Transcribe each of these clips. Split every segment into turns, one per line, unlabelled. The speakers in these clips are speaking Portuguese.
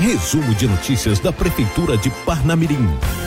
Resumo de notícias da Prefeitura de Parnamirim.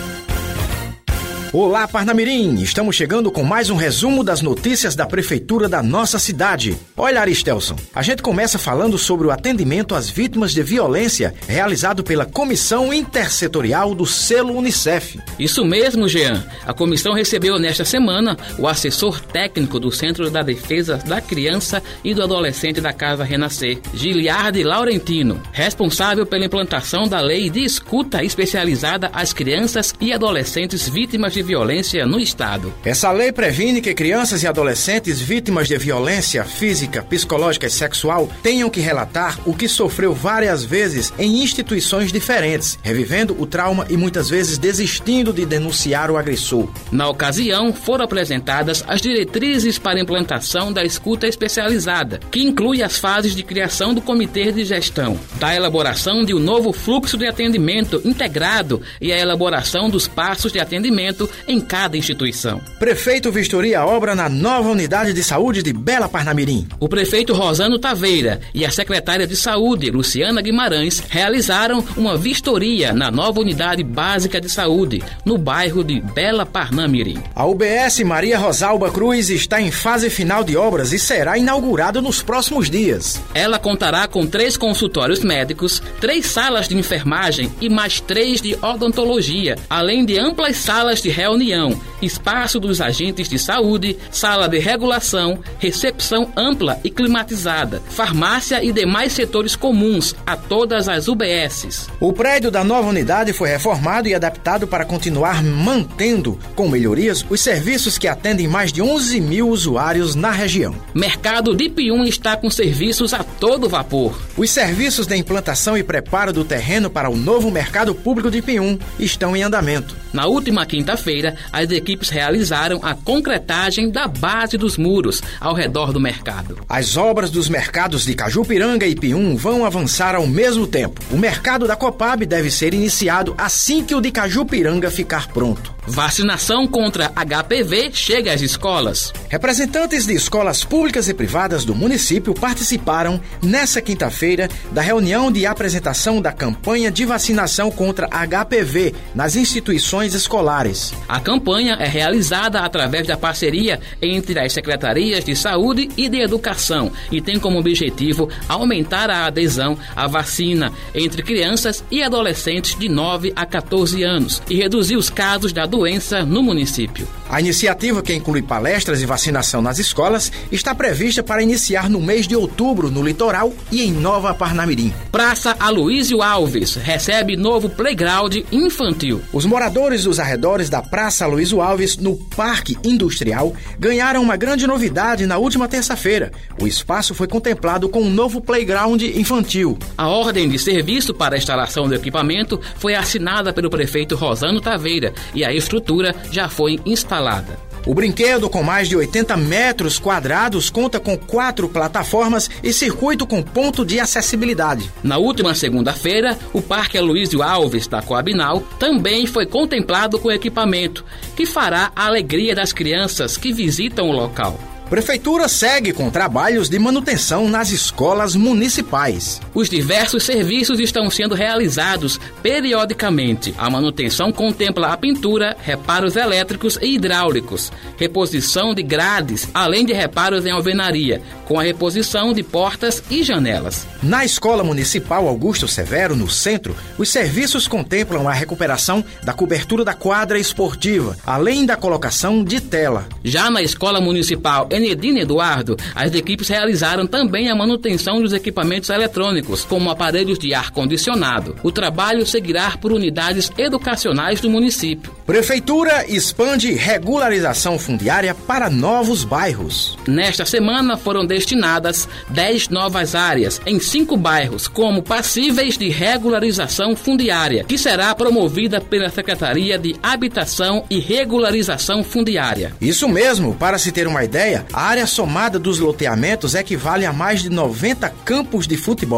Olá, Parnamirim! Estamos chegando com mais um resumo das notícias da Prefeitura da nossa cidade. Olha, Aristelson, a gente começa falando sobre o atendimento às vítimas de violência realizado pela Comissão Intersetorial do Selo Unicef.
Isso mesmo, Jean. A comissão recebeu nesta semana o assessor técnico do Centro da Defesa da Criança e do Adolescente da Casa Renascer, Giliardi Laurentino, responsável pela implantação da Lei de Escuta Especializada às Crianças e Adolescentes Vítimas de Violência no Estado.
Essa lei previne que crianças e adolescentes vítimas de violência física, psicológica e sexual tenham que relatar o que sofreu várias vezes em instituições diferentes, revivendo o trauma e muitas vezes desistindo de denunciar o agressor.
Na ocasião, foram apresentadas as diretrizes para a implantação da escuta especializada, que inclui as fases de criação do comitê de gestão, da elaboração de um novo fluxo de atendimento integrado e a elaboração dos passos de atendimento em cada instituição.
Prefeito vistoria a obra na nova unidade de saúde de Bela Parnamirim.
O prefeito Rosano Taveira e a secretária de saúde, Luciana Guimarães, realizaram uma vistoria na nova unidade básica de saúde, no bairro de Bela Parnamirim.
A UBS Maria Rosalba Cruz está em fase final de obras e será inaugurada nos próximos dias.
Ela contará com 3 consultórios médicos, 3 salas de enfermagem e mais 3 de odontologia, além de amplas salas de reunião, espaço dos agentes de saúde, sala de regulação, recepção ampla e climatizada, farmácia e demais setores comuns a todas as UBSs.
O prédio da nova unidade foi reformado e adaptado para continuar mantendo, com melhorias, os serviços que atendem mais de 11 mil usuários na região.
Mercado de Pium está com serviços a todo vapor.
Os serviços de implantação e preparo do terreno para o novo mercado público de Pium estão em andamento.
Na última quinta-feira, as equipes realizaram a concretagem da base dos muros ao redor do mercado.
As obras dos mercados de Cajupiranga e Pium vão avançar ao mesmo tempo. O mercado da Copab deve ser iniciado assim que o de Cajupiranga ficar pronto.
Vacinação contra HPV chega às escolas.
Representantes de escolas públicas e privadas do município participaram, nesta quinta-feira, da reunião de apresentação da campanha de vacinação contra HPV nas instituições escolares.
A campanha é realizada através da parceria entre as secretarias de saúde e de educação e tem como objetivo aumentar a adesão à vacina entre crianças e adolescentes de 9 a 14 anos e reduzir os casos da doença no município.
A iniciativa, que inclui palestras e vacinação nas escolas, está prevista para iniciar no mês de outubro no litoral e em Nova Parnamirim.
Praça Aloísio Alves recebe novo playground infantil.
Os moradores dos arredores da Praça Aloísio Alves, no Parque Industrial, ganharam uma grande novidade na última terça-feira. O espaço foi contemplado com um novo playground infantil.
A ordem de serviço para a instalação do equipamento foi assinada pelo prefeito Rosano Taveira e a estrutura já foi instalada.
O brinquedo, com mais de 80 metros quadrados, conta com 4 plataformas e circuito com ponto de acessibilidade.
Na última segunda-feira, o Parque Aloísio Alves da Coabinal também foi contemplado com equipamento, que fará a alegria das crianças que visitam o local.
Prefeitura segue com trabalhos de manutenção nas escolas municipais.
Os diversos serviços estão sendo realizados periodicamente. A manutenção contempla a pintura, reparos elétricos e hidráulicos, reposição de grades, além de reparos em alvenaria, com a reposição de portas e janelas.
Na Escola Municipal Augusto Severo, no centro, os serviços contemplam a recuperação da cobertura da quadra esportiva, além da colocação de tela.
Já na Escola Municipal Enedina Eduardo, as equipes realizaram também a manutenção dos equipamentos eletrônicos, como aparelhos de ar-condicionado. O trabalho seguirá por unidades educacionais do município.
Prefeitura expande regularização fundiária para novos bairros.
Nesta semana foram destinadas 10 novas áreas em 5 bairros como passíveis de regularização fundiária, que será promovida pela Secretaria de Habitação e Regularização Fundiária.
Isso mesmo, para se ter uma ideia, a área somada dos loteamentos equivale a mais de 90 campos de futebol.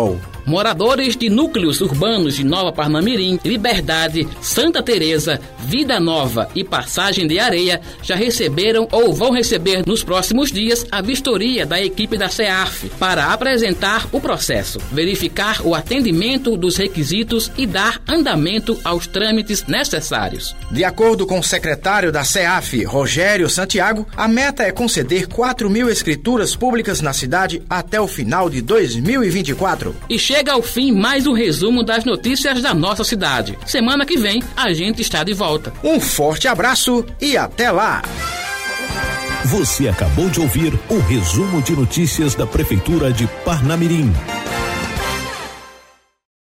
Moradores de núcleos urbanos de Nova Parnamirim, Liberdade, Santa Teresa, Vida Nova e Passagem de Areia já receberam ou vão receber nos próximos dias a vistoria da equipe da CEAF para apresentar o processo, verificar o atendimento dos requisitos e dar andamento aos trâmites necessários.
De acordo com o secretário da CEAF, Rogério Santiago, a meta é conceder 4.000 escrituras públicas na cidade até o final de 2024.
E chega ao fim mais um resumo das notícias da nossa cidade. Semana que vem a gente está de volta.
Um forte abraço e até lá!
Você acabou de ouvir o resumo de notícias da Prefeitura de Parnamirim.